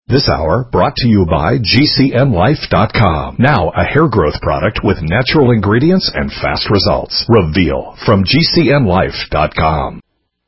This hour brought to you by GCNlife.com. Now a hair growth product with natural ingredients and fast results. Reveal from GCNlife.com.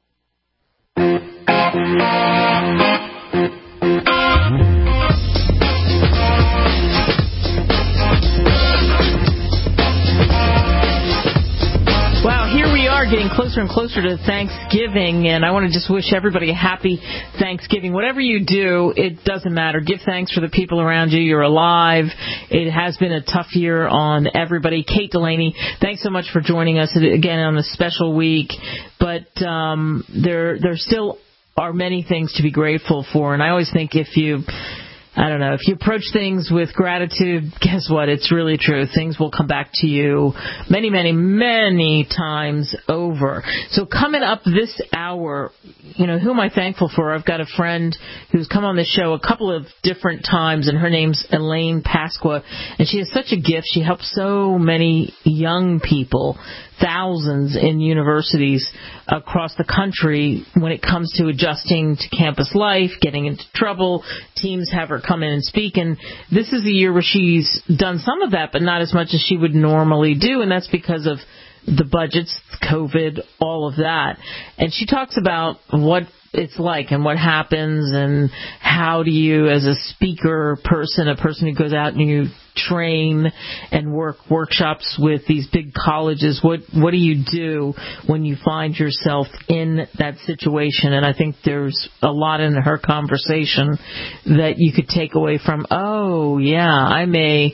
Getting closer and closer to Thanksgiving, and I want to just wish everybody a happy Thanksgiving. Whatever you do, it doesn't matter. Give thanks for the people around you. You're alive. It has been a tough year on everybody. Kate Delaney, thanks so much for joining us again on this special week. But there still are many things to be grateful for, and I always think if you approach things with gratitude, guess what? It's really true. Things will come back to you many, many, many times over. So coming up this hour, who am I thankful for? I've got a friend who's come on the show a couple of different times, and her name's Elaine Pasqua, and she has such a gift. She helps so many young people, thousands in universities across the country when it comes to adjusting to campus life, getting into trouble. Teams have her come in and speak, and this is a year where she's done some of that, but not as much as she would normally do, and that's because of the budgets, COVID, all of that. And she talks about what it's like and what happens and how do you, as a speaker person, a person who goes out and you train and work workshops with these big colleges, what do you do when you find yourself in that situation? And I think there's a lot in her conversation that you could take away from, oh, yeah, I might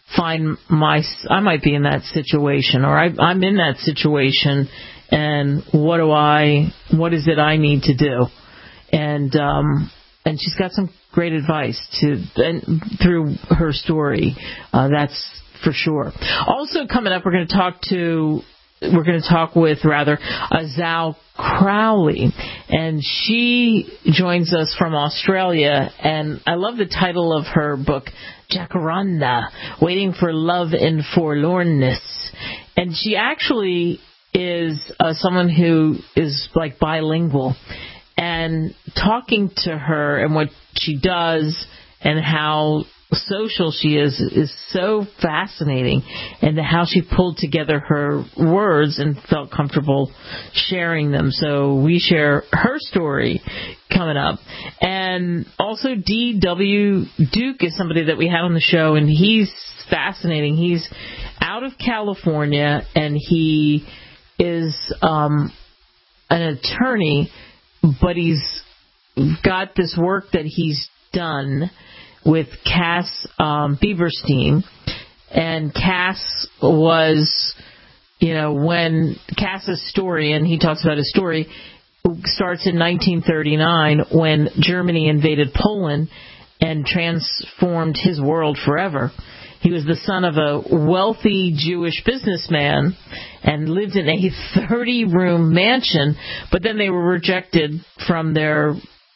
be in that situation, or I'm in that situation, and what is it I need to do? And she's got some great advice through her story. That's for sure. Also coming up, we're going to talk with Zal Crowley, and she joins us from Australia, and I love the title of her book, Jacaranda, Waiting for Love in Forlornness. And she actually is someone who is like bilingual, and talking to her and what she does and how social she is so fascinating, and how she pulled together her words and felt comfortable sharing them. So we share her story coming up. And also D.W. Duke is somebody that we had on the show, and he's fascinating. He's out of California, and he is an attorney, but he's got this work that he's done with Cass Bieberstein. And Cass was, when Cass's story, and he talks about his story, starts in 1939 when Germany invaded Poland and transformed his world forever. He was the son of a wealthy Jewish businessman and lived in a 30-room mansion, but then they were rejected from their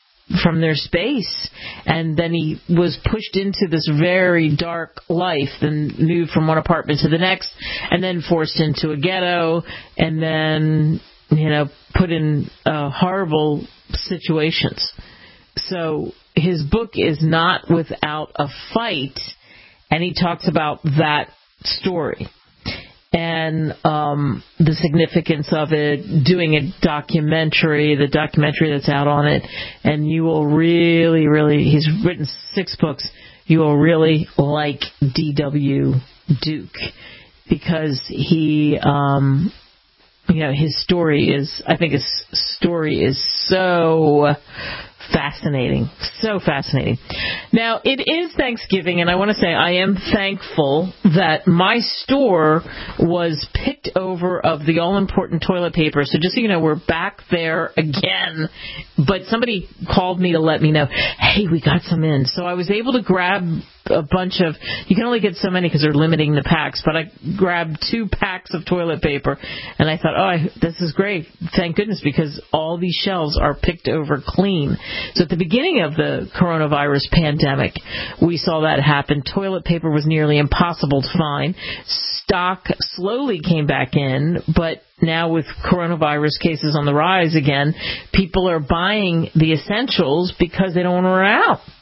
space, and then he was pushed into this very dark life, then moved from one apartment to the next, and then forced into a ghetto, and then put in horrible situations. So his book is not without a fight, and he talks about that story and the significance of it, doing a documentary, the documentary that's out on it, and you will really, really, he's written 6 books, you will really like D.W. Duke, because he, his story is, I think his story is so fascinating. So fascinating. Now, it is Thanksgiving, and I want to say I am thankful that my store was picked over of the all-important toilet paper. So just so you know, we're back there again. But somebody called me to let me know, hey, we got some in. So I was able to grab a bunch of, you can only get so many because they're limiting the packs, but I grabbed 2 packs of toilet paper, and I thought, this is great. Thank goodness, because all these shelves are picked over clean. So at the beginning of the coronavirus pandemic, we saw that happen. Toilet paper was nearly impossible to find. Stock slowly came back in, but now with coronavirus cases on the rise again, people are buying the essentials because they don't want to run out.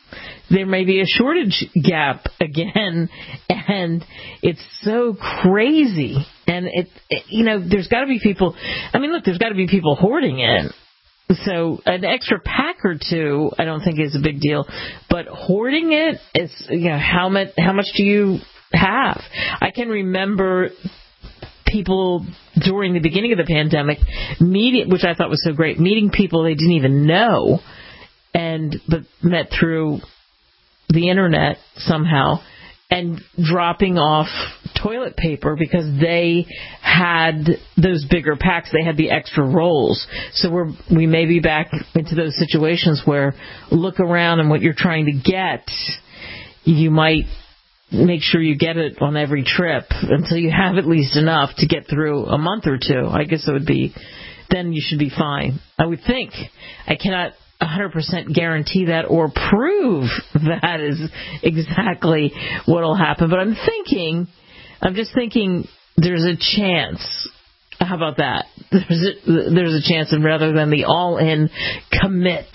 there may be a shortage gap again, and it's so crazy. And there's got to be people. I mean, look, there's got to be people hoarding it. So an extra pack or two, I don't think is a big deal. But hoarding it is, how much do you have? I can remember people during the beginning of the pandemic meeting, which I thought was so great, meeting people they didn't even know, but met through the internet somehow, and dropping off toilet paper because they had those bigger packs. They had the extra rolls. So we may be back into those situations where look around and what you're trying to get, you might make sure you get it on every trip until you have at least enough to get through a month or two. I guess it would be, then you should be fine. I would think. I cannot 100% guarantee that or prove that is exactly what will happen. But I'm just thinking there's a chance. How about that? There's a chance, and rather than the all-in commit,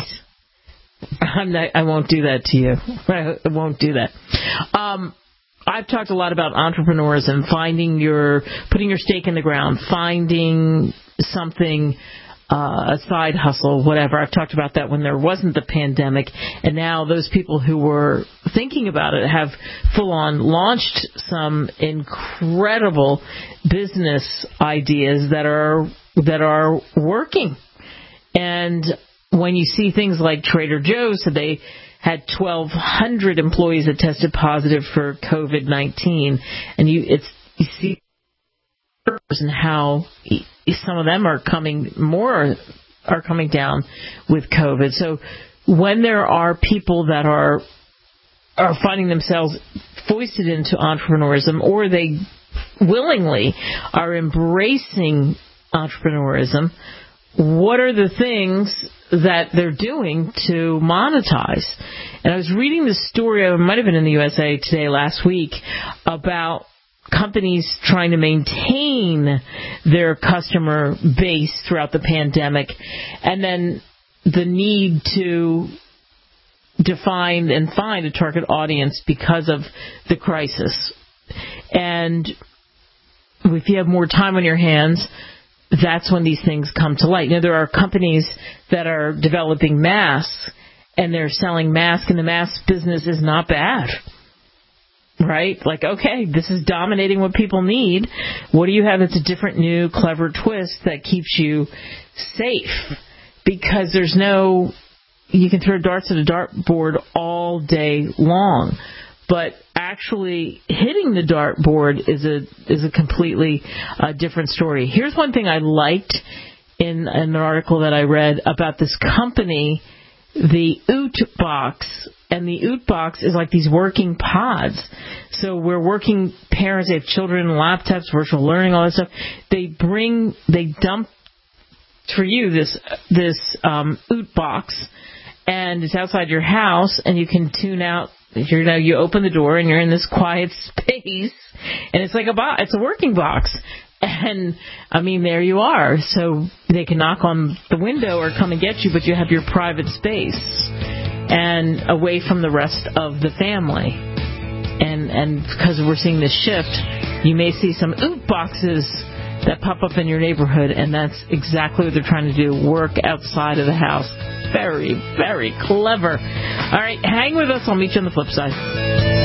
I won't do that to you. I won't do that. I've talked a lot about entrepreneurs and putting your stake in the ground, finding something, a side hustle, whatever. I've talked about that when there wasn't the pandemic, and now those people who were thinking about it have full-on launched some incredible business ideas that are working. And when you see things like Trader Joe's, so they had 1,200 employees that tested positive for COVID-19, and you see and how some of them are coming down with COVID. So when there are people that are finding themselves foisted into entrepreneurism, or they willingly are embracing entrepreneurism, what are the things that they're doing to monetize? And I was reading this story, it might have been in the USA Today last week, about companies trying to maintain their customer base throughout the pandemic, and then the need to define and find a target audience because of the crisis. And if you have more time on your hands, that's when these things come to light. There are companies that are developing masks, and they're selling masks, and the mask business is not bad. Right? Like, okay, this is dominating what people need. What do you have that's a different, new, clever twist that keeps you safe? Because you can throw darts at a dartboard all day long. But actually hitting the dartboard is a completely different story. Here's one thing I liked in an article that I read about this company, the Oot Box. And the Oot Box is like these working pods. So where working parents, they have children, laptops, virtual learning, all that stuff. They dump for you this Oot Box, and it's outside your house, and you can tune out. You open the door, and you're in this quiet space, and it's like it's a working box. And, I mean, there you are. So they can knock on the window or come and get you, but you have your private space and away from the rest of the family. And because we're seeing this shift, you may see some Oot Boxes that pop up in your neighborhood, and that's exactly what they're trying to do, work outside of the house. Very, very clever. All right, hang with us. I'll meet you on the flip side.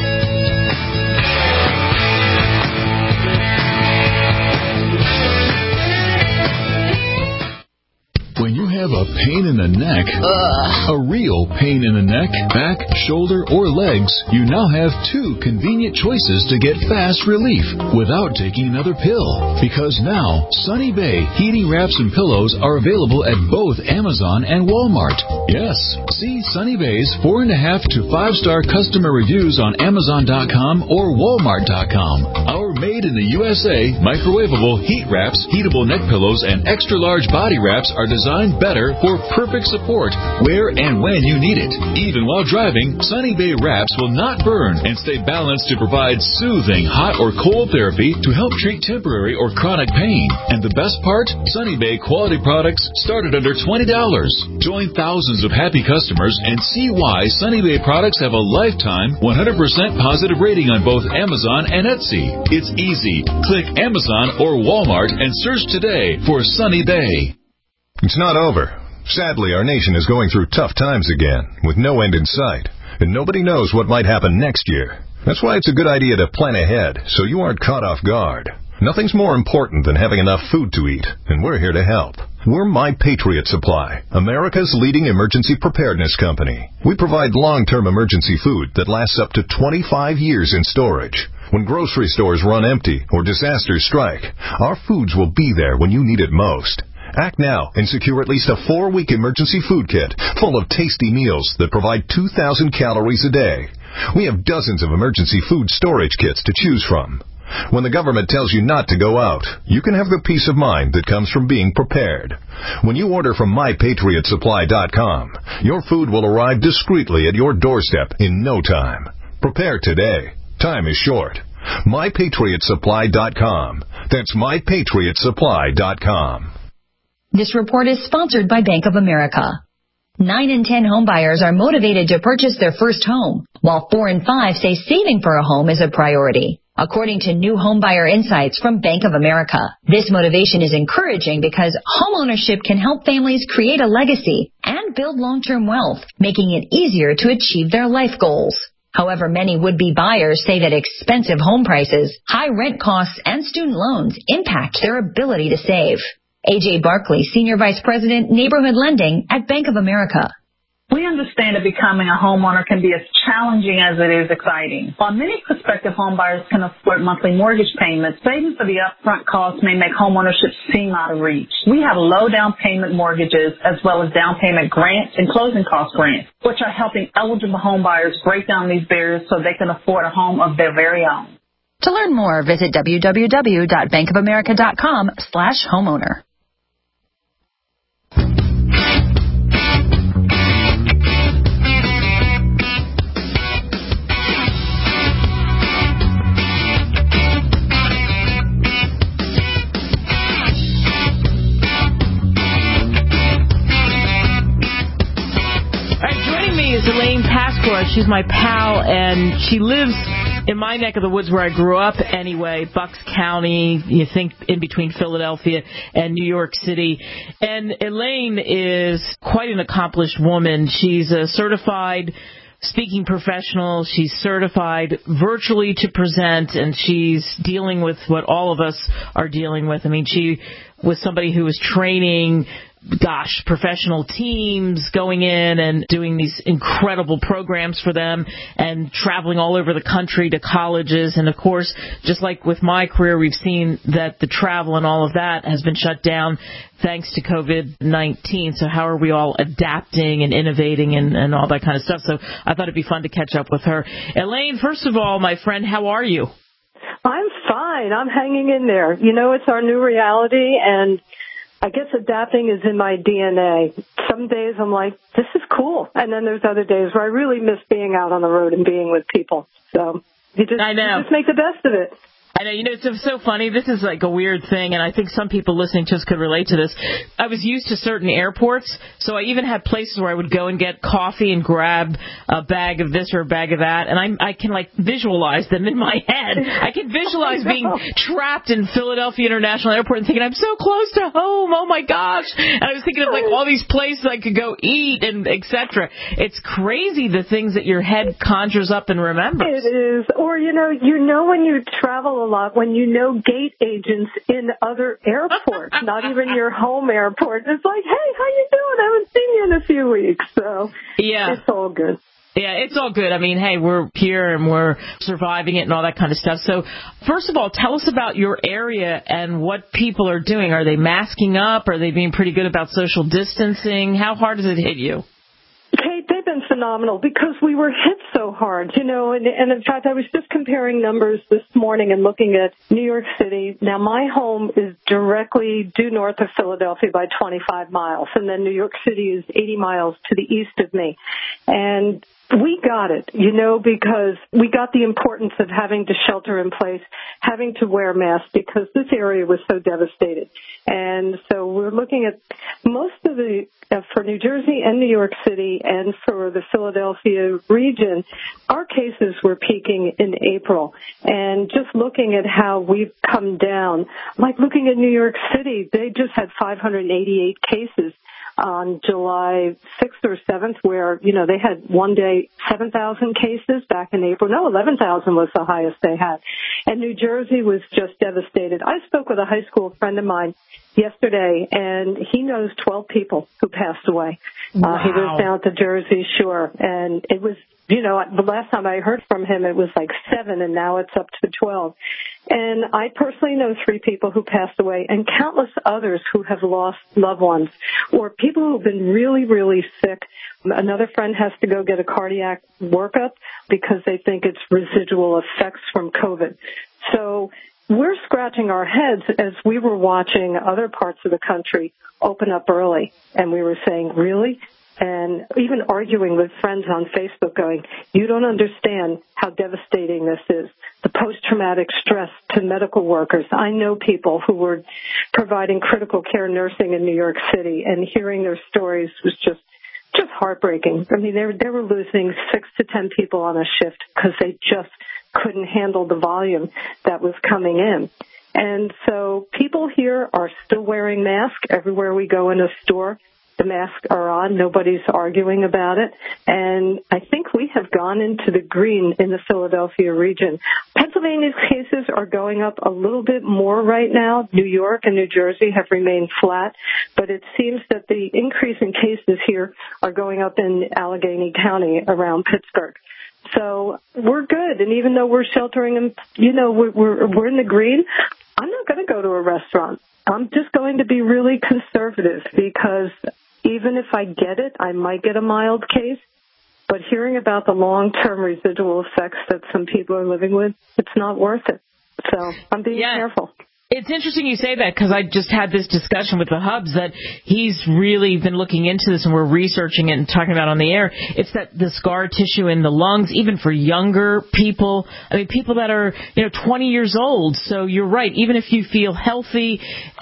When you have a pain in the neck, a real pain in the neck, back, shoulder, or legs, you now have two convenient choices to get fast relief without taking another pill. Because now, Sunny Bay heating wraps and pillows are available at both Amazon and Walmart. Yes, see Sunny Bay's 4.5 to 5-star customer reviews on Amazon.com or Walmart.com. Our made in the USA microwavable heat wraps, heatable neck pillows, and extra large body wraps are designed better matter for perfect support where and when you need it. Even while driving, Sunny Bay wraps will not burn and stay balanced to provide soothing hot or cold therapy to help treat temporary or chronic pain. And the best part? Sunny Bay quality products start at under $20. Join thousands of happy customers and see why Sunny Bay products have a lifetime 100% positive rating on both Amazon and Etsy. It's easy. Click Amazon or Walmart and search today for Sunny Bay. It's not over. Sadly, our nation is going through tough times again, with no end in sight, and nobody knows what might happen next year. That's why it's a good idea to plan ahead, so you aren't caught off guard. Nothing's more important than having enough food to eat, and we're here to help. We're My Patriot Supply, America's leading emergency preparedness company. We provide long-term emergency food that lasts up to 25 years in storage. When grocery stores run empty or disasters strike, our foods will be there when you need it most. Act now and secure at least a 4-week emergency food kit full of tasty meals that provide 2,000 calories a day. We have dozens of emergency food storage kits to choose from. When the government tells you not to go out, you can have the peace of mind that comes from being prepared. When you order from MyPatriotSupply.com, your food will arrive discreetly at your doorstep in no time. Prepare today. Time is short. MyPatriotSupply.com. That's MyPatriotSupply.com. This report is sponsored by Bank of America. 9 in 10 homebuyers are motivated to purchase their first home, while 4 in 5 say saving for a home is a priority. According to new homebuyer insights from Bank of America, this motivation is encouraging because homeownership can help families create a legacy and build long-term wealth, making it easier to achieve their life goals. However, many would-be buyers say that expensive home prices, high rent costs, and student loans impact their ability to save. A.J. Barkley, Senior Vice President, Neighborhood Lending at Bank of America. We understand that becoming a homeowner can be as challenging as it is exciting. While many prospective homebuyers can afford monthly mortgage payments, saving for the upfront costs may make homeownership seem out of reach. We have low down payment mortgages as well as down payment grants and closing cost grants, which are helping eligible homebuyers break down these barriers so they can afford a home of their very own. To learn more, visit www.bankofamerica.com/homeowner. Elaine Pasqua. She's my pal, and she lives in my neck of the woods where I grew up anyway, Bucks County, you think in between Philadelphia and New York City. And Elaine is quite an accomplished woman. She's a certified speaking professional. She's certified virtually to present, and she's dealing with what all of us are dealing with. I mean, she was somebody who was training professional teams, going in and doing these incredible programs for them and traveling all over the country to colleges. And, of course, just like with my career, we've seen that the travel and all of that has been shut down thanks to COVID-19. So how are we all adapting and innovating and all that kind of stuff? So I thought it'd be fun to catch up with her. Elaine, first of all, my friend, how are you? I'm fine. I'm hanging in there. You know, it's our new reality, and I guess adapting is in my DNA. Some days I'm like, this is cool. And then there's other days where I really miss being out on the road and being with people. So you just make the best of it. I know, it's so funny. This is like a weird thing, and I think some people listening to us could relate to this. I was used to certain airports, so I even had places where I would go and get coffee and grab a bag of this or a bag of that, and I can, like, visualize them in my head. I can visualize being trapped in Philadelphia International Airport and thinking, I'm so close to home, oh my gosh. And I was thinking of, like, all these places I could go eat and et cetera. It's crazy the things that your head conjures up and remembers. It is. Or, you know when you travel a lot, when you know gate agents in other airports, not even your home airport. It's like, hey, how you doing? I haven't seen you in a few weeks. So yeah, it's all good. Yeah, it's all good. I mean, hey, we're here and we're surviving it and all that kind of stuff. So first of all, tell us about your area and what people are doing. Are they masking up? Are they being pretty good about social distancing? How hard does it hit you? Kate, they've been phenomenal because we were hit so hard, and in fact, I was just comparing numbers this morning and looking at New York City. Now, my home is directly due north of Philadelphia by 25 miles, and then New York City is 80 miles to the east of me. And we got it, because we got the importance of having to shelter in place, having to wear masks because this area was so devastated. And so we're looking at most of for New Jersey and New York City and for the Philadelphia region, our cases were peaking in April. And just looking at how we've come down, like looking at New York City, they just had 588 cases on July 6th or 7th, where, they had one day 7,000 cases back in April. No, 11,000 was the highest they had. And New Jersey was just devastated. I spoke with a high school friend of mine yesterday, and he knows 12 people who passed away. Wow. He lives down at the Jersey Shore, and it was, the last time I heard from him, it was like 7, and now it's up to 12. And I personally know 3 people who passed away and countless others who have lost loved ones or people who have been really, really sick. Another friend has to go get a cardiac workup because they think it's residual effects from COVID. So we're scratching our heads as we were watching other parts of the country open up early, and we were saying, really? And even arguing with friends on Facebook going, you don't understand how devastating this is. The post-traumatic stress to medical workers. I know people who were providing critical care nursing in New York City, and hearing their stories was just heartbreaking. I mean, they were losing 6 to 10 people on a shift because they just couldn't handle the volume that was coming in. And so people here are still wearing masks everywhere we go in a store. The masks are on. Nobody's arguing about it. And I think we have gone into the green in the Philadelphia region. Pennsylvania's cases are going up a little bit more right now. New York and New Jersey have remained flat, but it seems that the increase in cases here are going up in Allegheny County around Pittsburgh. So we're good. And even though we're sheltering and, we're in the green, I'm not going to go to a restaurant. I'm just going to be really conservative because even if I get it, I might get a mild case. But hearing about the long-term residual effects that some people are living with, it's not worth it. So I'm being careful. It's interesting you say that because I just had this discussion with the Hubs that he's really been looking into this and we're researching it and talking about on the air. It's that the scar tissue in the lungs, even for younger people. I mean, people that are, 20 years old. So you're right. Even if you feel healthy,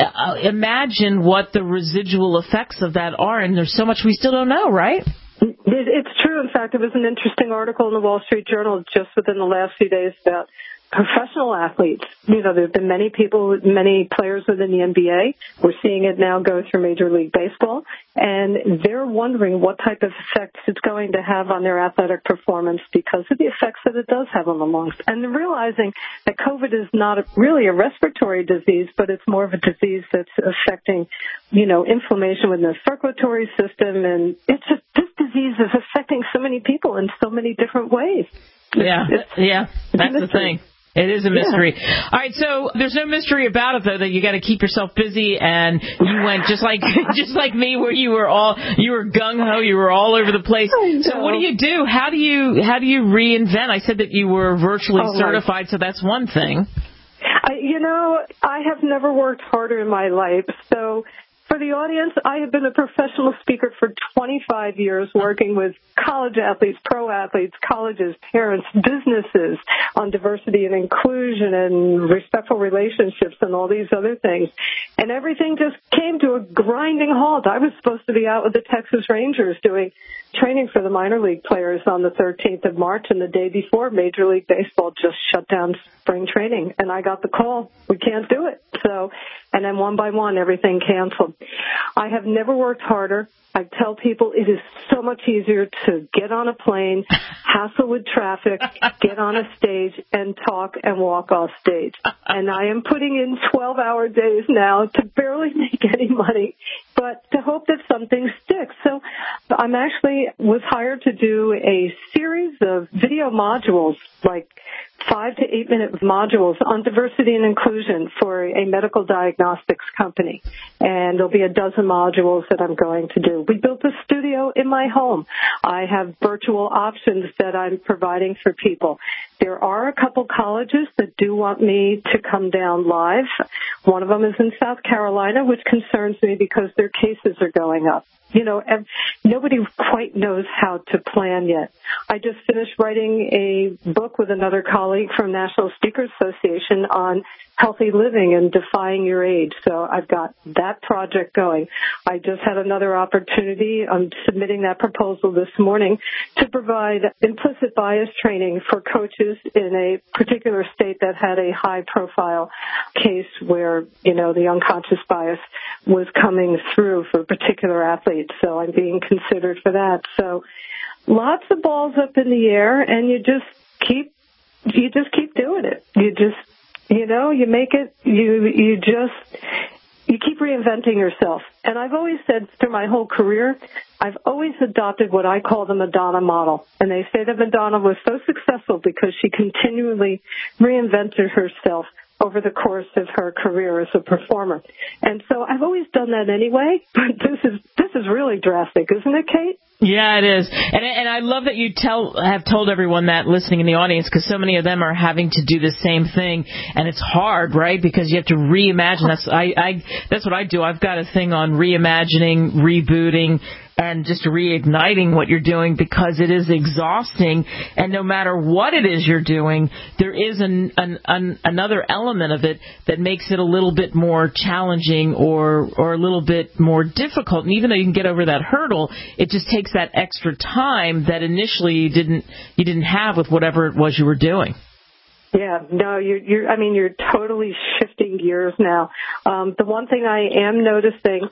imagine what the residual effects of that are. And there's so much we still don't know, right? It's true. In fact, it was an interesting article in the Wall Street Journal just within the last few days about professional athletes. There have been many players within the NBA. We're seeing it now go through Major League Baseball, and they're wondering what type of effects it's going to have on their athletic performance because of the effects that it does have on the lungs. And they're realizing that COVID is not really a respiratory disease, but it's more of a disease that's affecting, inflammation within the circulatory system, and it's just this disease is affecting so many people in so many different ways. That's the thing. It is a mystery. Yeah. All right, so there's no mystery about it, though, that you got to keep yourself busy, and you went just like me, where you were gung-ho, you were all over the place. So what do you do? How do you reinvent? I said that you were virtually certified, so that's one thing. I have never worked harder in my life, so for the audience, I have been a professional speaker for 25 years working with college athletes, pro athletes, colleges, parents, businesses on diversity and inclusion and respectful relationships and all these other things. And everything just came to a grinding halt. I was supposed to be out with the Texas Rangers doing training for the minor league players on the 13th of March, and the day before, Major League Baseball just shut down spring training. And I got the call, we can't do it. So, and then one by one, everything canceled. I have never worked harder. I tell people it is so much easier to get on a plane, hassle with traffic, get on a stage, and talk and walk off stage. And I am putting in 12-hour days now to barely make any money, but to hope that something sticks. So I'm was hired to do a series of video modules, like 5 to 8 minute modules on diversity and inclusion for a medical diagnostics company. And there'll be a dozen modules that I'm going to do. We built a studio in my home. I have virtual options that I'm providing for people. There are a couple colleges that do want me to come down live. One of them is in South Carolina, which concerns me because their cases are going up. You know, nobody quite knows how to plan yet. I just finished writing a book with another colleague from National Speakers Association on healthy living and defying your age. So I've got that project going. I just had another opportunity. I'm submitting that proposal this morning to provide implicit bias training for coaches in a particular state that had a high-profile case where, you know, the unconscious bias was coming through for a particular athlete. So I'm being considered for that. So lots of balls up in the air, and you just keep doing it. You make it, you keep reinventing yourself. And I've always said through my whole career, I've always adopted what I call the Madonna model. And they say that Madonna was so successful because she continually reinvented herself over the course of her career as a performer. And so I've always done that anyway, but this is really drastic, isn't it, Kate? Yeah, it is. And I love that you have told everyone that listening in the audience, because so many of them are having to do the same thing, and it's hard, right? Because you have to reimagine. That's what I do. I've got a thing on reimagining, rebooting, and just reigniting what you're doing, because it is exhausting. And no matter what it is you're doing, there is another element of it that makes it a little bit more challenging or a little bit more difficult. And even though you can get over that hurdle, it just takes that extra time that initially you didn't have with whatever it was you were doing. Yeah, no, you're totally shifting gears now. The one thing I am noticing,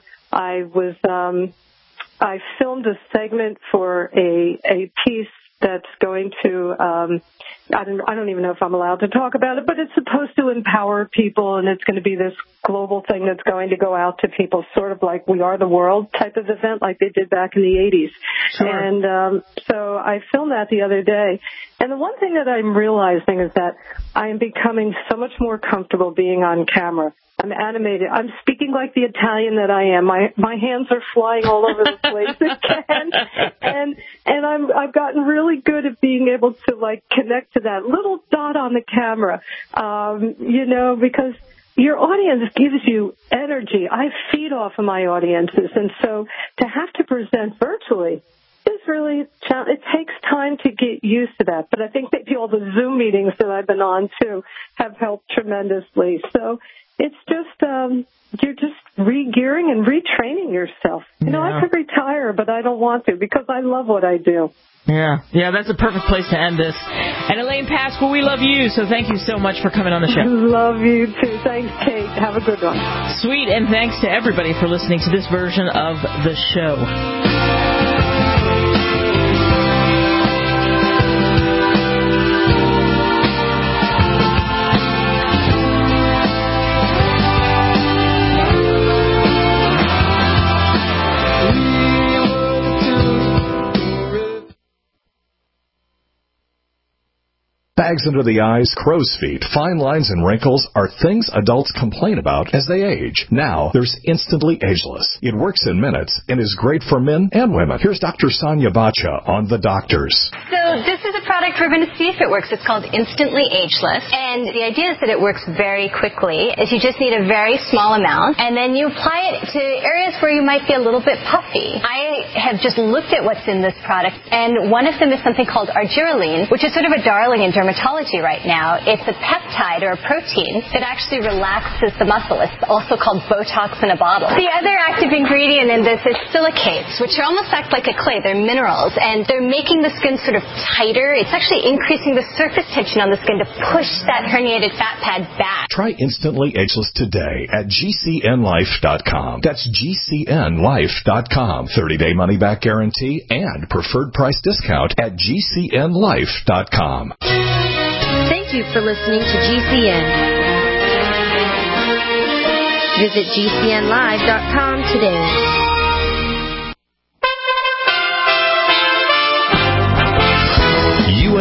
I filmed a segment for a piece that's going to, I don't even know if I'm allowed to talk about it, but it's supposed to empower people, and it's going to be this global thing that's going to go out to people, sort of like We Are the World type of event like they did back in the 80s. Sure. And so I filmed that the other day. And the one thing that I'm realizing is that I am becoming so much more comfortable being on camera. I'm animated. I'm speaking like the Italian that I am. My hands are flying all over the place again. And I've gotten really good at being able to like connect to that little dot on the camera. Because your audience gives you energy. I feed off of my audiences, and so to have to present virtually is really, it takes time to get used to that. But I think maybe all the Zoom meetings that I've been on too have helped tremendously. So it's just, you're just re-gearing and retraining yourself. I could retire, but I don't want to because I love what I do. Yeah, that's a perfect place to end this. And Elaine Pasqua, we love you, so thank you so much for coming on the show. Love you too. Thanks, Kate. Have a good one. Sweet, and thanks to everybody for listening to this version of the show. Bags under the eyes, crow's feet, fine lines, and wrinkles are things adults complain about as they age. Now, there's Instantly Ageless. It works in minutes and is great for men and women. Here's Dr. Sonia Bacha on The Doctors. So this is a product we're going to see if it works. It's called Instantly Ageless. And the idea is that it works very quickly. Is you just need a very small amount, and then you apply it to areas where you might be a little bit puffy. I have just looked at what's in this product, and one of them is something called argireline, which is sort of a darling in dermatology right now. It's a peptide or a protein that actually relaxes the muscle. It's also called Botox in a bottle. The other active ingredient in this is silicates, which almost act like a clay. They're minerals, and they're making the skin sort of tighter. It's actually increasing the surface tension on the skin to push that herniated fat pad back. Try Instantly Ageless today at GCNlife.com. That's GCNlife.com. 30-day money-back guarantee and preferred price discount at GCNlife.com. Thank you for listening to GCN. Visit GCNlive.com today.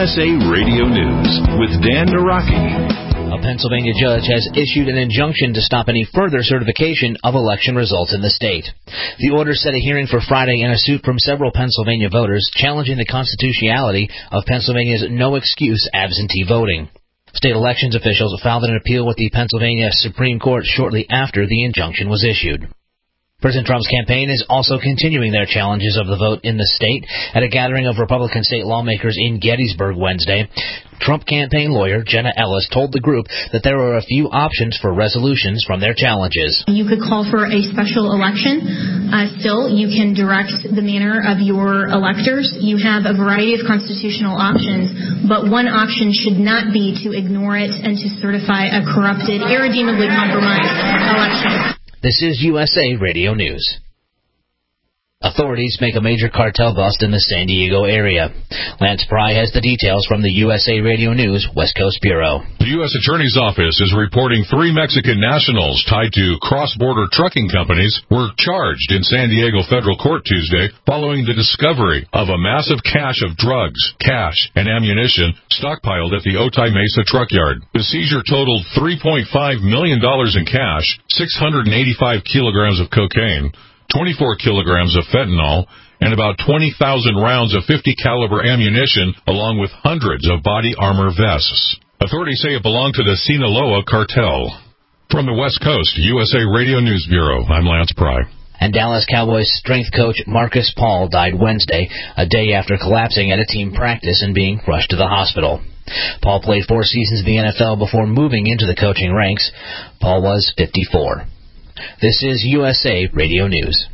USA Radio News with Dan Naraki. A Pennsylvania judge has issued an injunction to stop any further certification of election results in the state. The order set a hearing for Friday in a suit from several Pennsylvania voters challenging the constitutionality of Pennsylvania's no-excuse absentee voting. State elections officials filed an appeal with the Pennsylvania Supreme Court shortly after the injunction was issued. President Trump's campaign is also continuing their challenges of the vote in the state. At a gathering of Republican state lawmakers in Gettysburg Wednesday, Trump campaign lawyer Jenna Ellis told the group that there are a few options for resolutions from their challenges. You could call for a special election. Still, you can direct the manner of your electors. You have a variety of constitutional options, but one option should not be to ignore it and to certify a corrupted, irredeemably compromised election. This is USA Radio News. Authorities make a major cartel bust in the San Diego area. Lance Pry has the details from the USA Radio News West Coast Bureau. The U.S. Attorney's Office is reporting 3 Mexican nationals tied to cross-border trucking companies were charged in San Diego federal court Tuesday following the discovery of a massive cache of drugs, cash, and ammunition stockpiled at the Otay Mesa truck yard. The seizure totaled $3.5 million in cash, 685 kilograms of cocaine, 24 kilograms of fentanyl, and about 20,000 rounds of .50 caliber ammunition, along with hundreds of body armor vests. Authorities say it belonged to the Sinaloa cartel. From the West Coast, USA Radio News Bureau, I'm Lance Pry. And Dallas Cowboys strength coach Marcus Paul died Wednesday, a day after collapsing at a team practice and being rushed to the hospital. Paul played 4 seasons in the NFL before moving into the coaching ranks. Paul was 54. This is USA Radio News.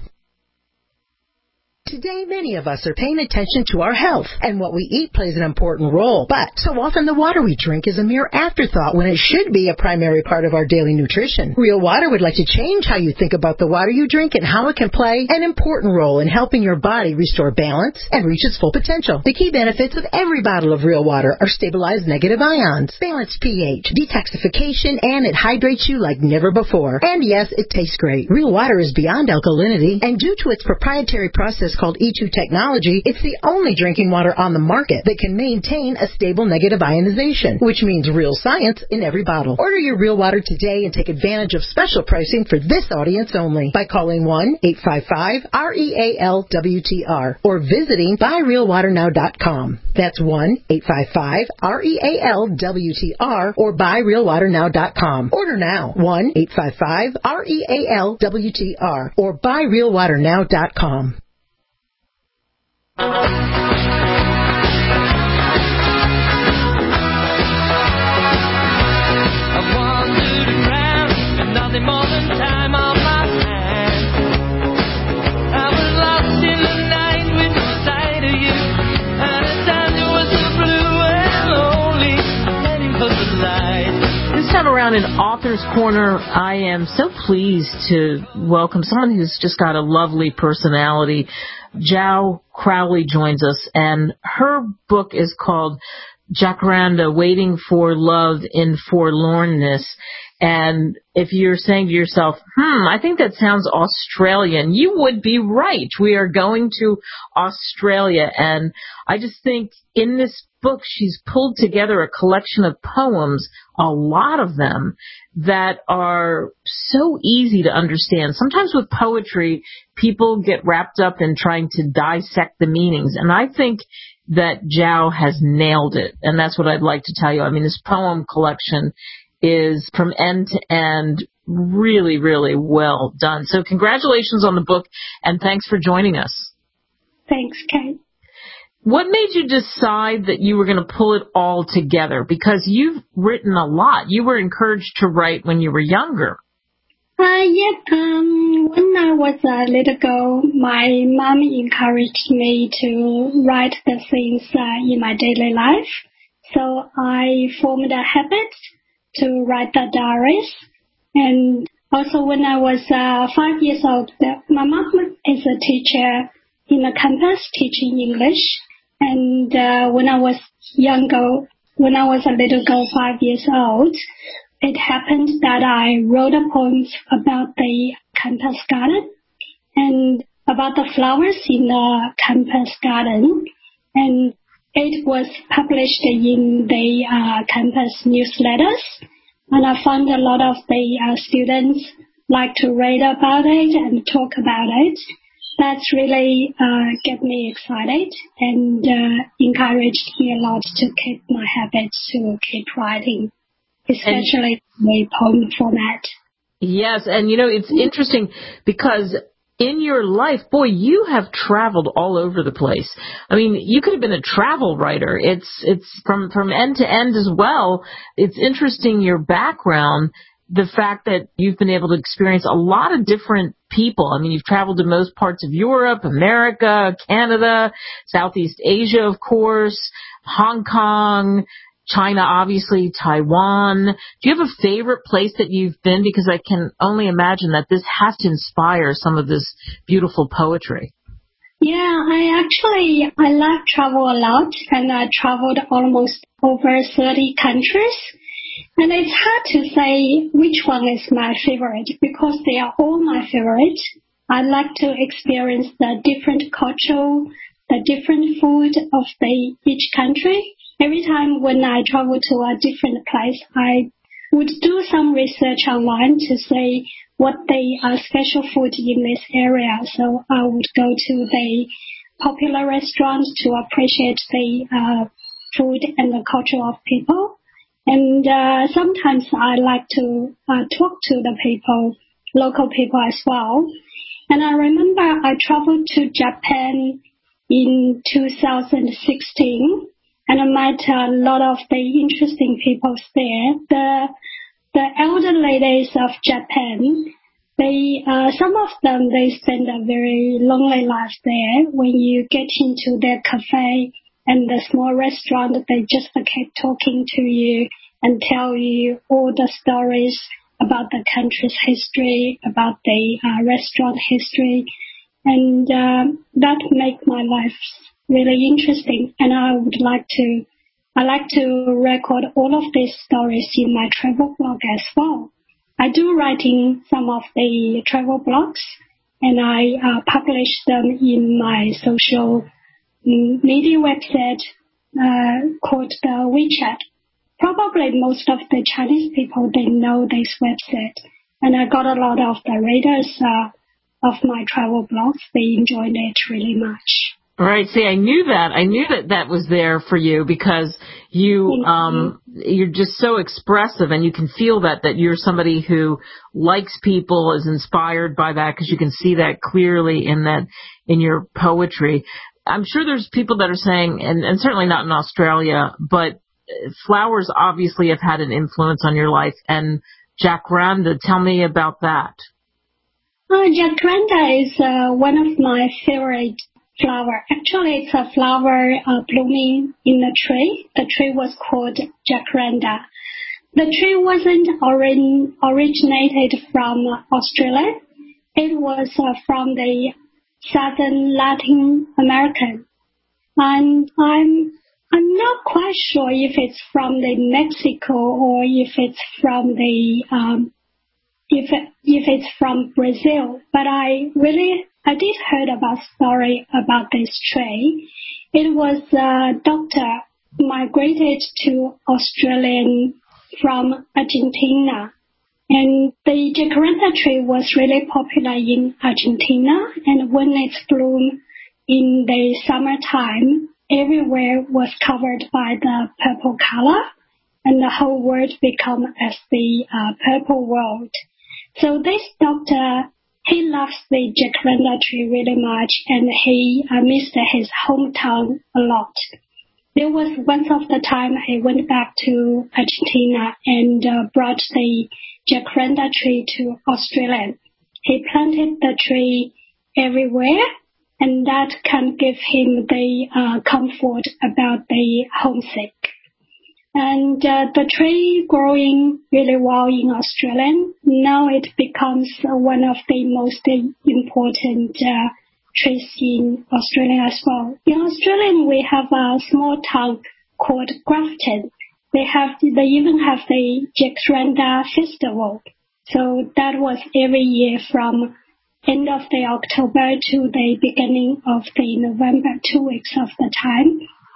Today, many of us are paying attention to our health, and what we eat plays an important role. But so often the water we drink is a mere afterthought when it should be a primary part of our daily nutrition. Real Water would like to change how you think about the water you drink and how it can play an important role in helping your body restore balance and reach its full potential. The key benefits of every bottle of Real Water are stabilized negative ions, balanced pH, detoxification, and it hydrates you like never before. And yes, it tastes great. Real Water is beyond alkalinity, and due to its proprietary process called E2 technology, it's the only drinking water on the market that can maintain a stable negative ionization, which means real science in every bottle. Order your Real Water today and take advantage of special pricing for this audience only by calling 1-855-REAL-WTR or visiting buyrealwaternow.com. That's 1-855-REAL-WTR or buyrealwaternow.com. Order now. 1-855-REAL-WTR or buyrealwaternow.com. I've wandered around with nothing more than time on my hands. I was lost in the night with no sight of you, and at times it was so blue and lonely, heading for the light. This time around in Author's Corner, I am so pleased to welcome someone who's just got a lovely personality. Jow Crowley joins us, and her book is called Jacaranda, Waiting for Love in Forlornness. And if you're saying to yourself, I think that sounds Australian, you would be right. We are going to Australia, and I just think in this book she's pulled together a collection of poems, a lot of them, that are so easy to understand. Sometimes with poetry, people get wrapped up in trying to dissect the meanings, and I think that Jow has nailed it, and that's what I'd like to tell you. I mean, this poem collection is from end to end really, really well done. So congratulations on the book, and thanks for joining us. Thanks, Kate. What made you decide that you were going to pull it all together? Because you've written a lot. You were encouraged to write when you were younger. When I was a little girl, my mom encouraged me to write the things in my daily life. So I formed a habit to write the diaries. And also when I was 5 years old, my mom is a teacher in the campus teaching English. And when I was younger, when I was a little girl, 5 years old, it happened that I wrote a poem about the campus garden and about the flowers in the campus garden. And it was published in the campus newsletters, and I found a lot of the students like to read about it and talk about it. That's really get me excited and encouraged me a lot to keep my habit to keep writing, especially the poem format. Yes, and it's interesting because in your life, boy, you have traveled all over the place. I mean, you could have been a travel writer. It's from end to end as well. It's interesting, your background, the fact that you've been able to experience a lot of different people. I mean, you've traveled to most parts of Europe, America, Canada, Southeast Asia, of course, Hong Kong, China, obviously, Taiwan. Do you have a favorite place that you've been? Because I can only imagine that this has to inspire some of this beautiful poetry. Yeah, I like travel a lot, and I traveled almost over 30 countries. And it's hard to say which one is my favorite because they are all my favorite. I like to experience the different culture, the different food of each country. Every time when I travel to a different place, I would do some research online to say what the special food in this area. So I would go to the popular restaurants to appreciate the food and the culture of people. And sometimes I like to talk to the people, local people as well. And I remember I traveled to Japan in 2016. And I met a lot of the interesting people there. The elder ladies of Japan, some of them, they spend a very lonely life there. When you get into their cafe and the small restaurant, they just keep talking to you and tell you all the stories about the country's history, about the restaurant history. And that makes my life really interesting, and I like to record all of these stories in my travel blog as well. I do writing some of the travel blogs, and I publish them in my social media website called the WeChat. Probably most of the Chinese people, they know this website, and I got a lot of the readers of my travel blogs. They enjoyed it really much. Right. See, I knew that was there for you because you're just so expressive, and you can feel that you're somebody who likes people, is inspired by that, because you can see that clearly in your poetry. I'm sure there's people that are saying, and certainly not in Australia, but flowers obviously have had an influence on your life. And Jacaranda, tell me about that. Jacaranda is one of my favorite flower. Actually, it's a flower blooming in a tree. The tree was called Jacaranda. The tree wasn't originated from Australia. It was from the southern Latin America. And I'm not quite sure if it's from the Mexico or if it's from the if it's from Brazil, but I did heard about story about this tree. It was a doctor migrated to Australia from Argentina, and the Jacaranda tree was really popular in Argentina, and when it bloomed in the summertime, everywhere was covered by the purple color, and the whole world became as the purple world. So this doctor, he loves the Jacaranda tree really much, and he missed his hometown a lot. There was once of the time he went back to Argentina and brought the Jacaranda tree to Australia. He planted the tree everywhere, and that can give him the comfort about the homesick. And the tree growing really well in Australia. Now it becomes one of the most important trees in Australia as well. In Australia, we have a small town called Grafton. They even have the Jacaranda Festival. So that was every year from end of the October to the beginning of the November, 2 weeks of the time.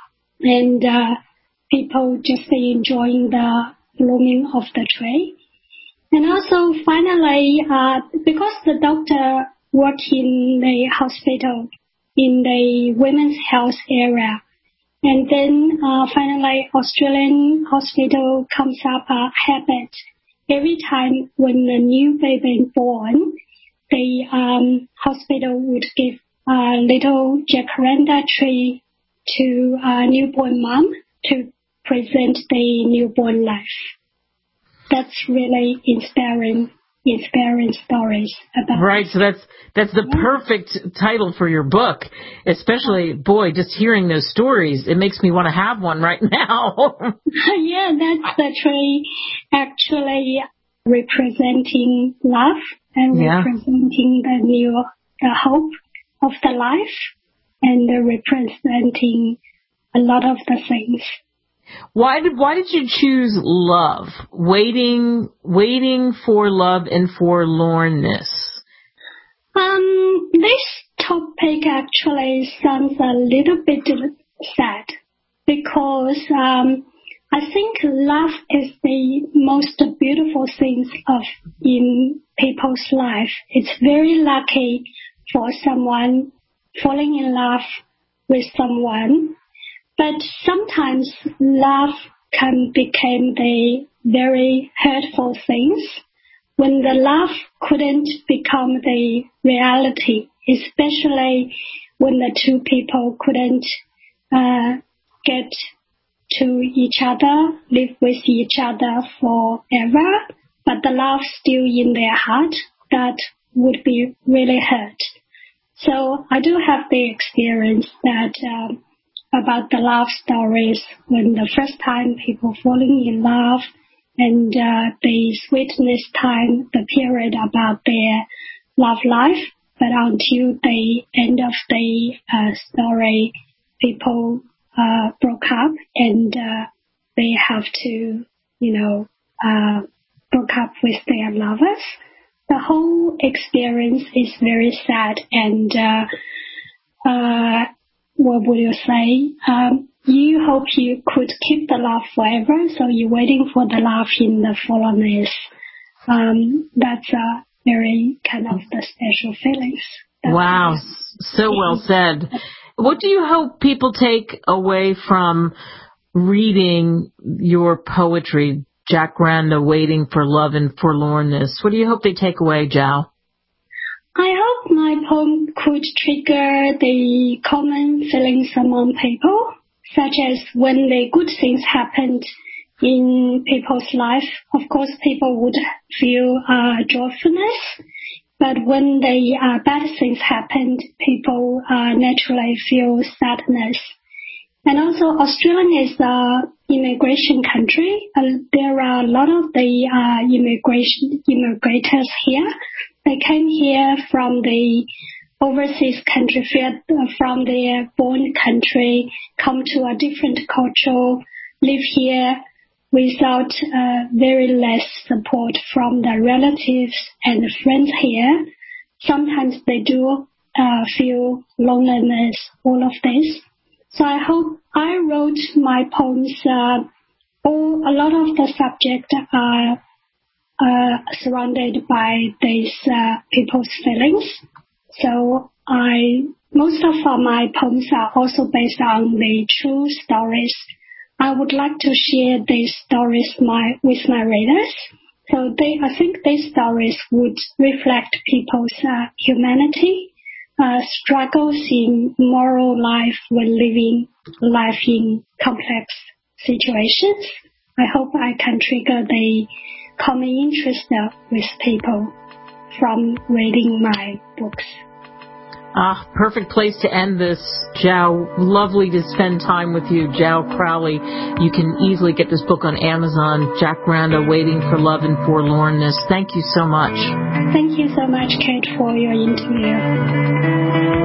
and people just enjoying the blooming of the tree. And also, finally, because the doctor worked in the hospital in the women's health area, and then finally, Australian hospital comes up a habit. Every time when the new baby born, the hospital would give a little jacaranda tree to a newborn mom to present the newborn life. That's really inspiring stories about. Right, so that's the perfect title for your book. Especially, boy, just hearing those stories, it makes me want to have one right now. Yeah, that's the tree actually representing love and representing the hope of the life, and representing a lot of the things. Why did you choose love? Waiting for love and forlornness. This topic actually sounds a little bit sad because I think love is the most beautiful thing in people's life. It's very lucky for someone falling in love with someone. But sometimes love can become the very hurtful things when the love couldn't become the reality, especially when the two people couldn't get to each other, live with each other forever, but the love still in their heart, that would be really hurt. So I do have the experience that about the love stories when the first time people falling in love and the sweetness time, the period about their love life. But until the end of the story, people broke up and they have to, broke up with their lovers. The whole experience is very sad and what would you say? You hope you could keep the love forever, so you're waiting for the love in the forlornness. That's a very kind of the special feelings. Wow, so well said. What do you hope people take away from reading your poetry, Jacaranda, Waiting for Love and Forlornness? What do you hope they take away, Zhao? I hope my poem could trigger the common feelings among people, such as when the good things happened in people's life. Of course, people would feel joyfulness, but when the bad things happened, people naturally feel sadness. And also, Australia is an immigration country. There are a lot of the immigrators here. They came here from the overseas country, from their born country, come to a different culture, live here without very less support from the relatives and friends here. Sometimes they do feel loneliness, all of this. So I hope I wrote my poems, a lot of the subjects are surrounded by these people's feelings. So most of my poems are also based on the true stories. I would like to share these stories with my readers. So I think these stories would reflect people's humanity, struggles in moral life when living life in complex situations. I hope I can trigger the common interest with people from reading my books. Perfect place to end this, Zhao. Lovely to spend time with you, Zhao Crowley. You can easily get this book on Amazon, Jacaranda, Waiting for Love and Forlornness. Thank you so much. Thank you so much, Kate, for your interview.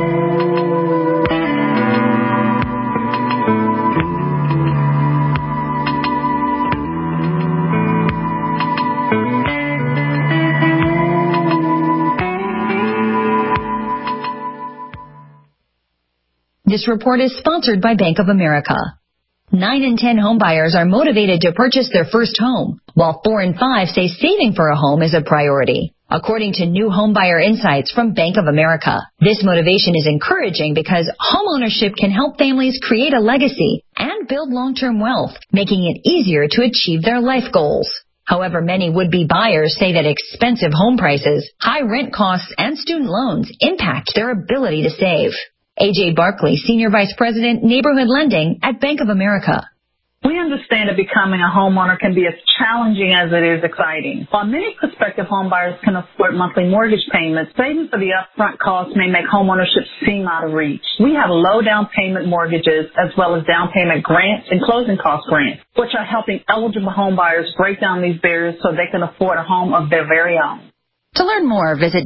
This report is sponsored by Bank of America. 9 in 10 homebuyers are motivated to purchase their first home, while 4 in 5 say saving for a home is a priority, according to new homebuyer insights from Bank of America. This motivation is encouraging because homeownership can help families create a legacy and build long-term wealth, making it easier to achieve their life goals. However, many would-be buyers say that expensive home prices, high rent costs, and student loans impact their ability to save. A.J. Barkley, Senior Vice President, Neighborhood Lending at Bank of America. We understand that becoming a homeowner can be as challenging as it is exciting. While many prospective homebuyers can afford monthly mortgage payments, saving for the upfront costs may make homeownership seem out of reach. We have low down payment mortgages as well as down payment grants and closing cost grants, which are helping eligible homebuyers break down these barriers so they can afford a home of their very own. To learn more, visit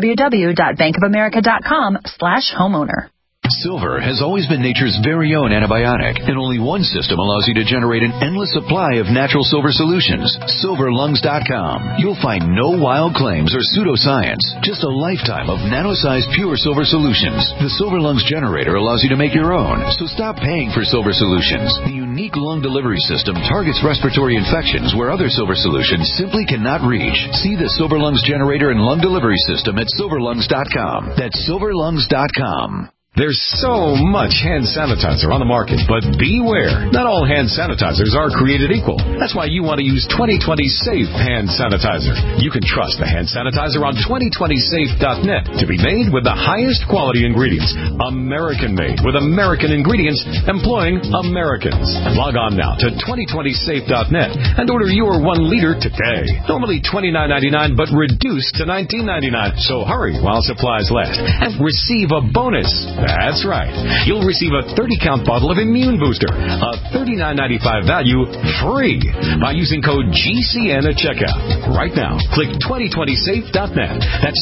www.bankofamerica.com/homeowner. Silver has always been nature's very own antibiotic, and only one system allows you to generate an endless supply of natural silver solutions. SilverLungs.com. You'll find no wild claims or pseudoscience, just a lifetime of nano-sized pure silver solutions. The Silver Lungs generator allows you to make your own, so stop paying for silver solutions. The unique lung delivery system targets respiratory infections where other silver solutions simply cannot reach. See the Silver Lungs generator and lung delivery system at SilverLungs.com. That's SilverLungs.com. There's so much hand sanitizer on the market, but beware. Not all hand sanitizers are created equal. That's why you want to use 2020 Safe hand sanitizer. You can trust the hand sanitizer on 2020safe.net to be made with the highest quality ingredients. American made with American ingredients employing Americans. Log on now to 2020safe.net and order your 1 liter today. Normally $29.99 but reduced to $19.99. So hurry while supplies last and receive a bonus. That's right. You'll receive a 30-count bottle of Immune Booster, a $39.95 value, free by using code GCN at checkout. Right now, click 2020safe.net. That's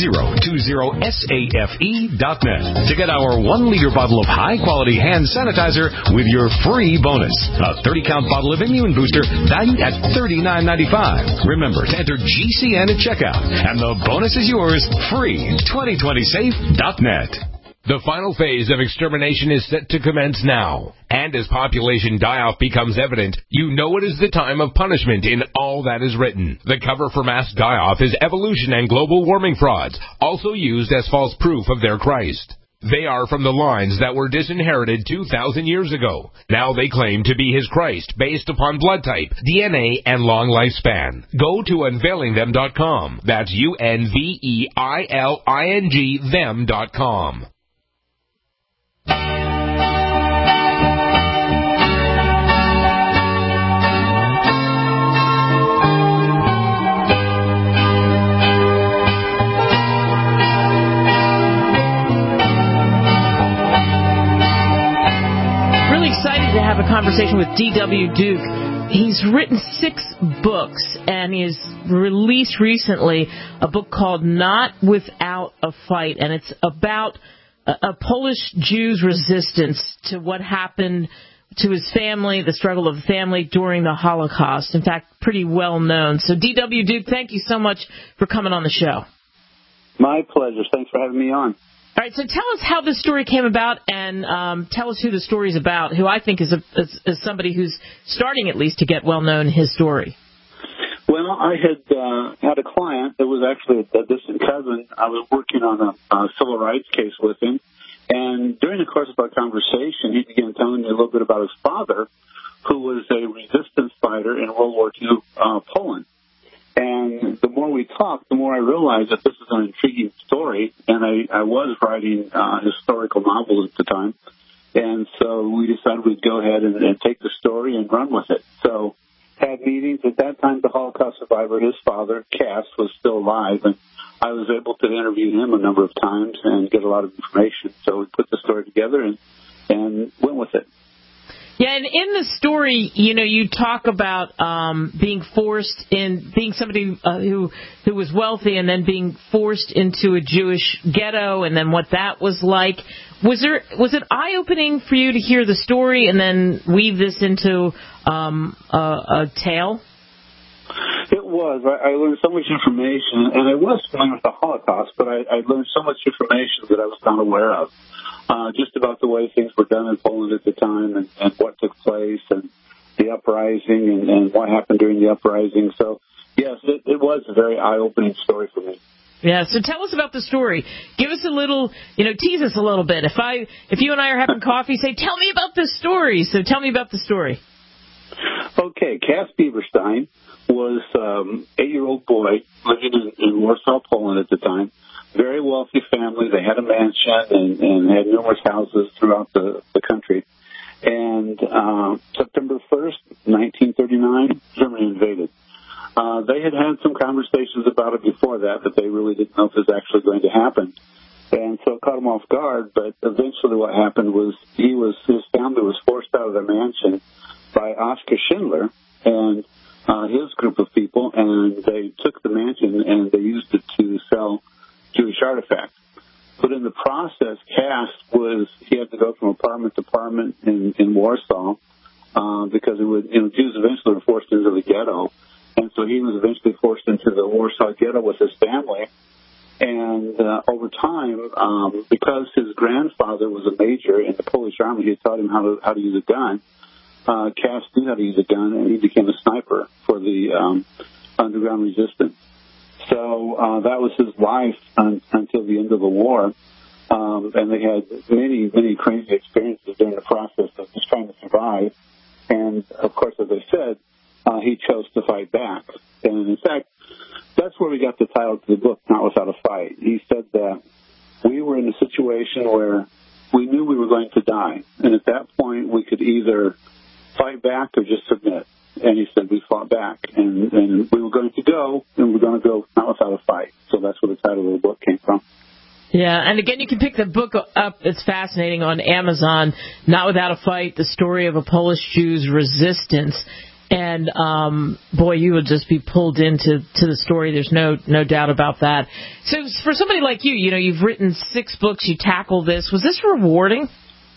2020safe.net to get our 1 liter bottle of high-quality hand sanitizer with your free bonus. A 30-count bottle of Immune Booster valued at $39.95. Remember to enter GCN at checkout, and the bonus is yours free. 2020safe.net. The final phase of extermination is set to commence now. And as population die-off becomes evident, you know it is the time of punishment in all that is written. The cover for mass die-off is evolution and global warming frauds, also used as false proof of their Christ. They are from the lines that were disinherited 2,000 years ago. Now they claim to be his Christ based upon blood type, DNA, and long lifespan. Go to unveilingthem.com. That's UNVEILING them.com. To have a conversation with D.W. Duke. He's written 6 books, and he's released recently a book called Not Without a Fight, and it's about a Polish Jew's resistance to what happened to his family, the struggle of the family during the Holocaust. In fact, pretty well known. So D.W. Duke, thank you so much for coming on the show. My pleasure. Thanks for having me on. All right, so tell us how this story came about, and tell us who the story's about, who I think is somebody who's starting at least to get well known his story. Well, I had a client that was actually a distant cousin. I was working on a civil rights case with him, and during the course of our conversation, he began telling me a little bit about his father, who was a resistance fighter in World War II Poland. And the more we talked, the more I realized that this is an intriguing story, and I was writing historical novels at the time. And so we decided we'd go ahead and take the story and run with it. So had meetings. At that time, the Holocaust survivor, his father, Cass, was still alive, and I was able to interview him a number of times and get a lot of information. So we put the story together and went with it. Yeah, and in the story, you talk about being somebody who was wealthy and then being forced into a Jewish ghetto, and then what that was like. Was it eye-opening for you to hear the story and then weave this into a tale? It was. I learned so much information, and I was familiar with the Holocaust, but I learned so much information that I was not aware of, just about the way things were done in Poland at the time and what took place and the uprising and what happened during the uprising. So, yes, it was a very eye-opening story for me. Yeah, so tell us about the story. Give us a little, tease us a little bit. If you and I are having coffee, say, tell me about this story. So tell me about the story. Okay, Cass Bieberstein was an 8-year-old boy living in Warsaw, Poland at the time. Very wealthy family. They had a mansion and had numerous houses throughout the country. And September 1st, 1939, Germany invaded. They had some conversations about it before that, but they really didn't know if it was actually going to happen. And so it caught him off guard, but eventually what happened was his family was forced out of their mansion by Oskar Schindler and his group of people, and they took the mansion and they used it to sell Jewish artifacts. But in the process, Cass he had to go from apartment to apartment in Warsaw because Jews eventually were forced into the ghetto. And so he was eventually forced into the Warsaw ghetto with his family. And over time, because his grandfather was a major in the Polish army, he had taught him how to use a gun. Cass knew how to use a gun, and he became a sniper for the underground resistance. So that was his life until the end of the war. And they had many, many crazy experiences during the process of just trying to survive. And, of course, as I said, he chose to fight back. And, in fact, that's where we got the title to the book, Not Without a Fight. He said that we were in a situation where we knew we were going to die. And at that point, we could either fight back or just submit. And he said we fought back. And we were going to go, and we were going to go not without a fight. So that's where the title of the book came from. Yeah, and again, you can pick the book up. It's fascinating on Amazon, Not Without a Fight, the story of a Polish Jew's resistance. And, boy, you would just be pulled into the story. There's no doubt about that. So for somebody like you, you've written 6 books. You tackle this. Was this rewarding?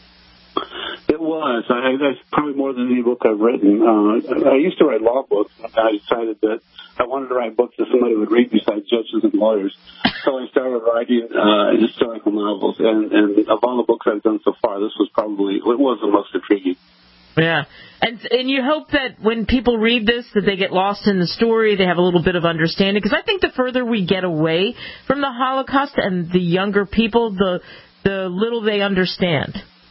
It was. That's probably more than any book I've written. I used to write law books. I decided that I wanted to write books that somebody would read besides judges and lawyers. So I started writing historical novels. And of all the books I've done so far, it was the most intriguing. Yeah, and you hope that when people read this, that they get lost in the story, they have a little bit of understanding. Because I think the further we get away from the Holocaust and the younger people, the little they understand.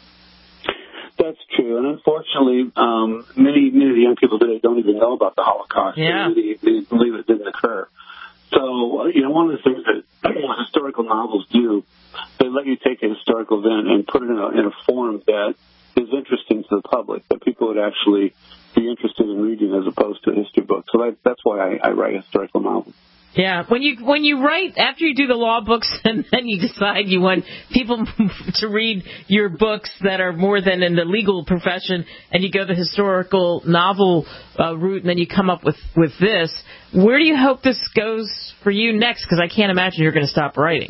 That's true, and unfortunately, many of the young people today don't even know about the Holocaust. Yeah. They believe it didn't occur. So, one of the things that historical novels do, they let you take a historical event and put it in a form that is interesting to the public, that people would actually be interested in reading as opposed to a history book. So that's why I write historical novels. Yeah, when you write, after you do the law books and then you decide you want people to read your books that are more than in the legal profession, and you go the historical novel route, and then you come up with this, where do you hope this goes for you next? Because I can't imagine you're going to stop writing.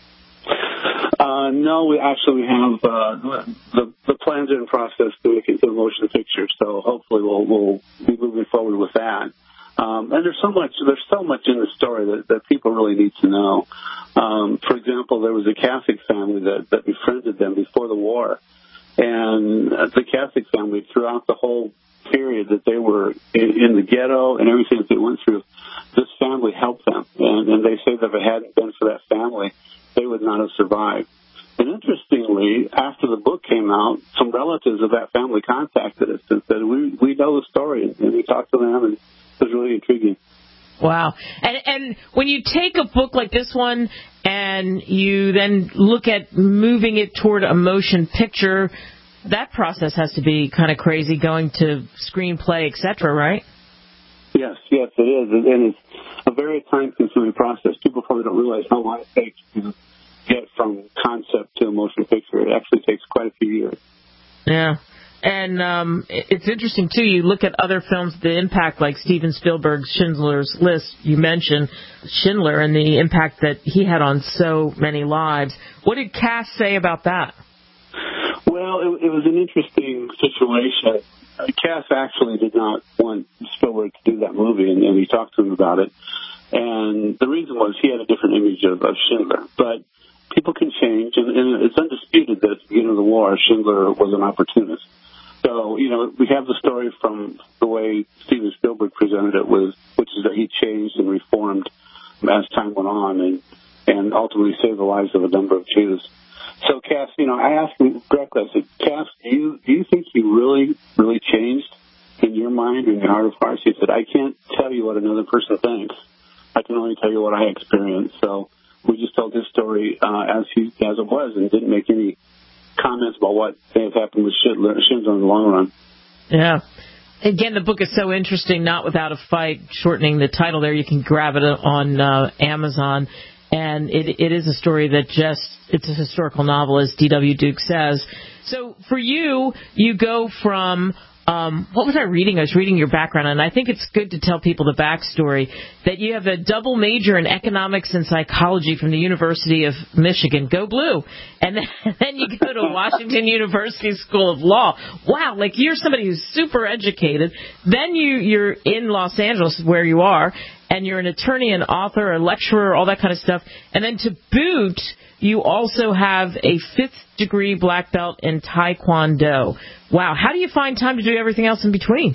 No, we actually have the plans are in process to make it into a motion picture, so hopefully we'll be moving forward with that. And there's so much in the story that people really need to know. For example, there was a Catholic family that befriended them before the war, and the Catholic family, throughout the whole period that they were in the ghetto and everything that they went through, this family helped them, and they say that if it hadn't been for that family, they would not have survived. And interestingly, after the book came out, some relatives of that family contacted us and said, we know the story, and we talked to them, and it was really intriguing. Wow. And when you take a book like this one and you then look at moving it toward a motion picture, that process has to be kind of crazy, going to screenplay, et cetera, right? Yes, it is. And it's a very time-consuming process. People probably don't realize how long it takes to get from concept to a motion picture. It actually takes quite a few years. Yeah. And it's interesting, too, you look at other films, the impact, like Steven Spielberg's Schindler's List. You mentioned Schindler and the impact that he had on so many lives. What did Cass say about that? Well, it was an interesting situation. Cass actually did not want Spielberg do that movie, and we talked to him about it. And the reason was he had a different image of Schindler. But people can change, and it's undisputed that at the beginning of the war, Schindler was an opportunist. So, we have the story from the way Steven Spielberg presented it, which is that he changed and reformed as time went on and ultimately saved the lives of a number of Jews. So, Cass, I asked him directly, I said, Cass, do you think he really, really changed in your mind or in your heart of hearts? He said, I can't tell you what another person thinks. I can only tell you what I experienced. So we just told his story as it was and didn't make any comments about what may have happened with Schindler in the long run. Yeah. Again, the book is so interesting, Not Without a Fight, shortening the title there. You can grab it on Amazon. And it is a story that it's a historical novel, as D.W. Duke says. So for you go from, what was I reading? I was reading your background, and I think it's good to tell people the backstory, that you have a double major in economics and psychology from the University of Michigan. Go Blue. And then you go to Washington University School of Law. Wow, like you're somebody who's super educated. Then you're in Los Angeles, where you are, and you're an attorney, an author, a lecturer, all that kind of stuff. And then to boot, you also have a 5th-degree black belt in Taekwondo. Wow. How do you find time to do everything else in between?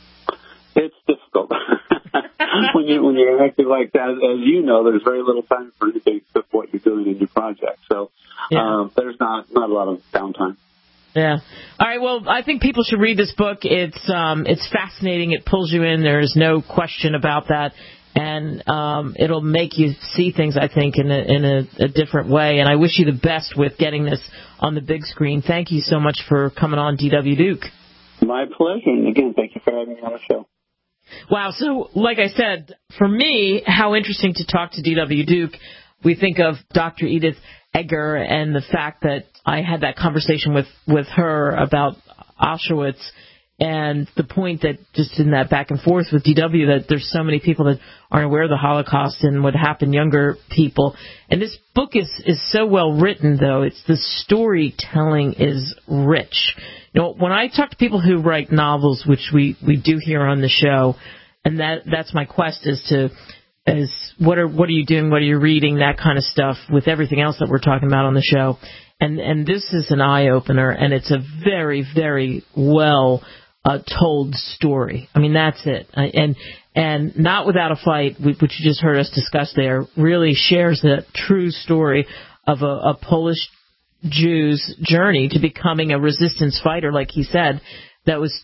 It's difficult. when you're acting like that, as you know, there's very little time for you to think what you're doing in your project. So there's not a lot of downtime. Yeah. All right. Well, I think people should read this book. It's fascinating. It pulls you in. There's no question about that. And it'll make you see things, I think, in a different way. And I wish you the best with getting this on the big screen. Thank you so much for coming on, D.W. Duke. My pleasure. And again, thank you for having me on the show. Wow. So, like I said, for me, how interesting to talk to D.W. Duke. We think of Dr. Edith Eger and the fact that I had that conversation with her about Auschwitz, and the point that just in that back and forth with DW that there's so many people that aren't aware of the Holocaust and what happened, younger people. And this book is so well written, though. It's the storytelling is rich. When I talk to people who write novels, which we do here on the show, and that's my quest is what are you doing, what are you reading, that kind of stuff with everything else that we're talking about on the show. And this is an eye-opener, and it's a very, very well told story. I mean, that's it. And Not Without a Fight, which you just heard us discuss there, really shares the true story of a Polish Jew's journey to becoming a resistance fighter, like he said, he was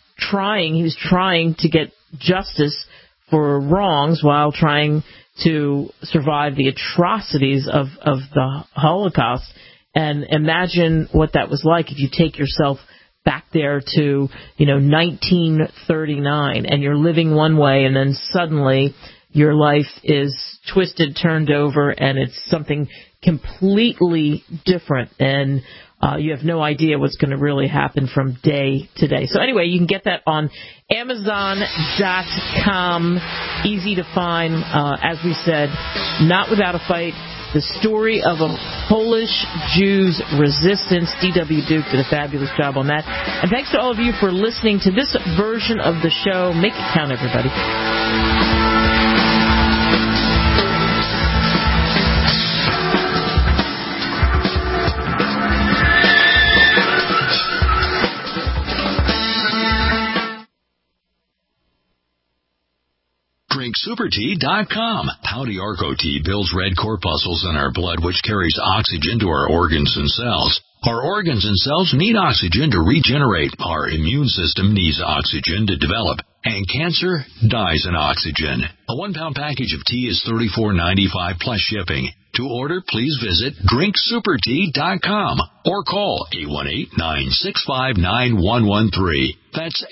trying to get justice for wrongs while trying to survive the atrocities of the Holocaust. And imagine what that was like if you take yourself back there to, 1939, and you're living one way, and then suddenly your life is twisted, turned over, and it's something completely different, and you have no idea what's going to really happen from day to day. So anyway, you can get that on Amazon.com. Easy to find, as we said, Not Without a Fight. The story of a Polish Jew's resistance. D.W. Duke did a fabulous job on that. And thanks to all of you for listening to this version of the show. Make it count, everybody. DrinkSuperTea.com. Pouty Arco Tea builds red corpuscles in our blood, which carries oxygen to our organs and cells. Our organs and cells need oxygen to regenerate. Our immune system needs oxygen to develop. And cancer dies in oxygen. A 1-pound package of tea is $34.95 plus shipping. To order, please visit DrinkSuperTea.com or call 818-965-9113. That's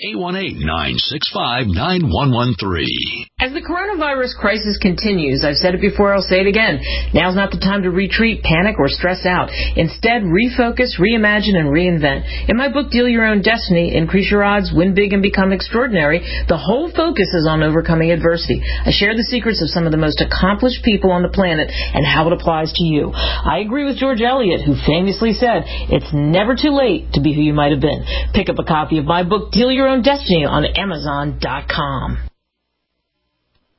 818-965-9113. As the coronavirus crisis continues, I've said it before, I'll say it again. Now's not the time to retreat, panic, or stress out. Instead, refocus, reimagine, and reinvent. In my book, Deal Your Own Destiny, Increase Your Odds, Win Big, and Become Extraordinary, the whole focus is on overcoming adversity. I share the secrets of some of the most accomplished people on the planet and how it applies to you. I agree with George Eliot, who famously said, it's never too late to be who you might have been. Pick up a copy of my book, Deal Your Own Destiny, on Amazon.com.